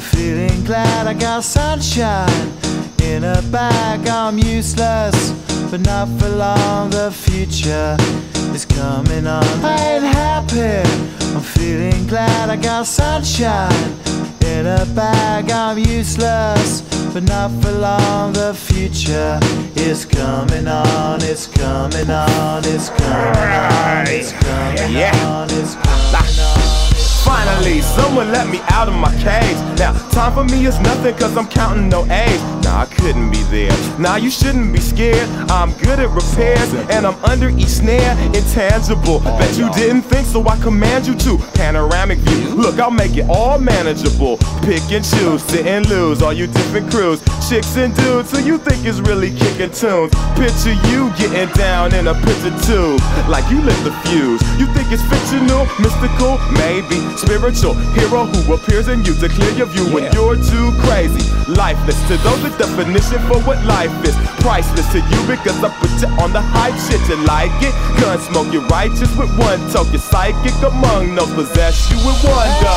feeling glad I got sunshine in a bag. I'm useless, but not for long. The future is coming on. I ain't happy. I'm feeling glad I got sunshine in a bag. I'm useless, but not for long. The future is coming on. It's coming on. It's coming on. It's coming on. It's coming on. Finally, someone let me out of my cage. Now, time for me is nothing cause I'm counting no A's. Nah, I couldn't be there. Nah, you shouldn't be scared. I'm good at repairs and I'm under each snare. Intangible, bet you didn't think, so I command you to. Panoramic view, look, I'll make it all manageable. Pick and choose, sit and lose, all you different crews. Chicks and dudes who you think is really kicking tunes. Picture you getting down in a picture tube, like you lit the fuse. You think it's fictional, mystical, maybe spiritual hero who appears in you to clear your view when you're too crazy. Lifeless to those, the definition for what life is. Priceless to you because I put you on the hype shit. You like it? Gun smoke, you're righteous with one toke. You're psychic among those, possess you with one go.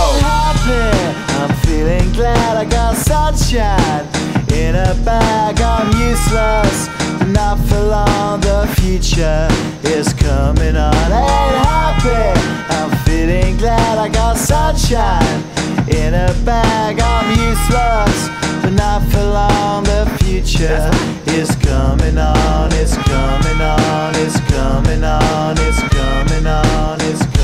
I'm feeling glad I got sunshine in a bag. I'm useless, but not for long. The future is coming on. Ain't happy. I'm feeling glad I got sunshine in a bag. I'm useless, but not for long. The future is coming on. It's coming on. It's coming on. It's coming on. It's coming on.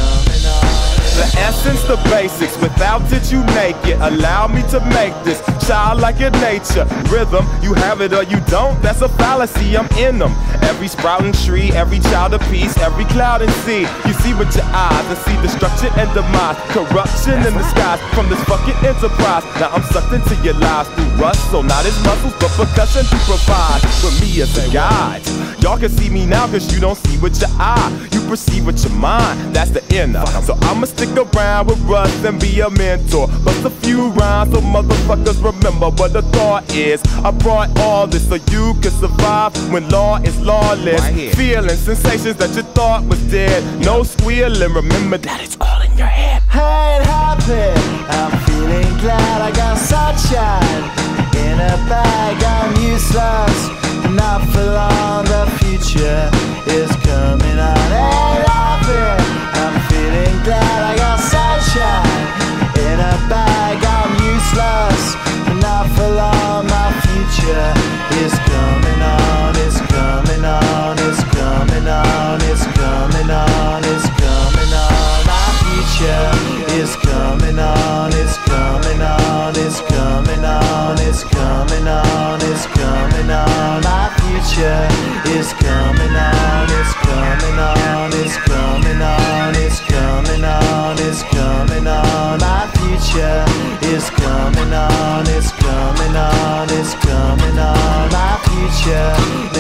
The essence, the basics, without it you make it. Allow me to make this childlike in nature. Rhythm, you have it or you don't, that's a fallacy, I'm in them. Every sprouting tree, every child of peace, every cloud and sea. You see with your eyes and see destruction and demise. Corruption in the skies from this fucking enterprise. Now I'm sucked into your lives through rust, so not as muscles but percussion to provide for me as a guide. Y'all can see me now cause you don't see with your eye. You perceive with your mind, that's the inner. So I'ma stick around with Russ and be a mentor. Bust a few rhymes so motherfuckers remember what the thought is. I brought all this so you can survive when law is lawless. Feeling sensations that you thought was dead. No squealing, remember that it's all in your head. I ain't happy. I'm feeling glad I got sunshine in a bag. I'm useless, not for long. The future is coming on. Ain't happy. I'm feeling glad I got sunshine in a bag. I'm useless, not for long. My future is coming on. It's coming on. It's coming on. It's coming on. It's coming on. My future is coming on. It's coming on. It's coming on. It's coming on. It's coming on. My future is coming on. It's coming on. It's coming on. It's coming on. It's coming on. My future is coming on. It's coming on. It's coming on. My future